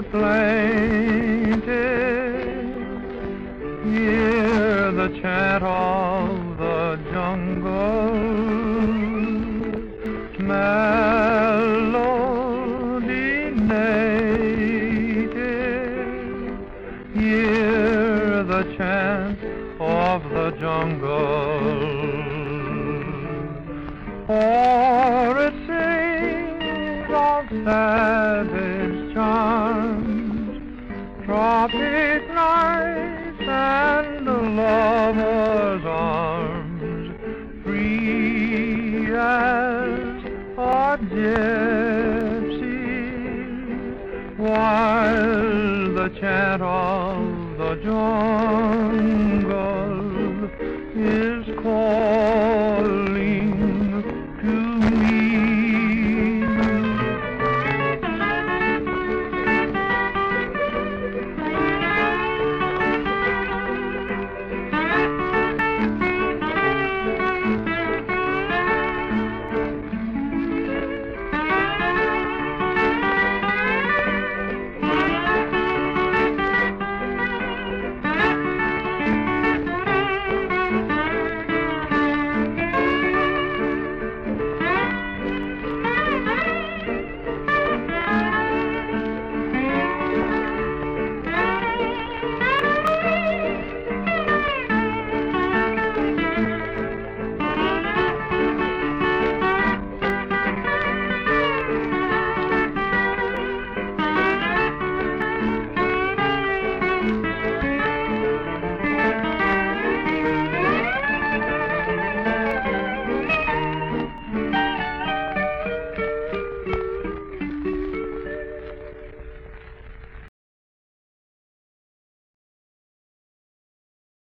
plaintive, hear the chant of the jungle, melody native, hear the chant of the jungle, for it sings of savage charms, tropic nights and lovers' arms, free as a gypsy, while the chant of the jungle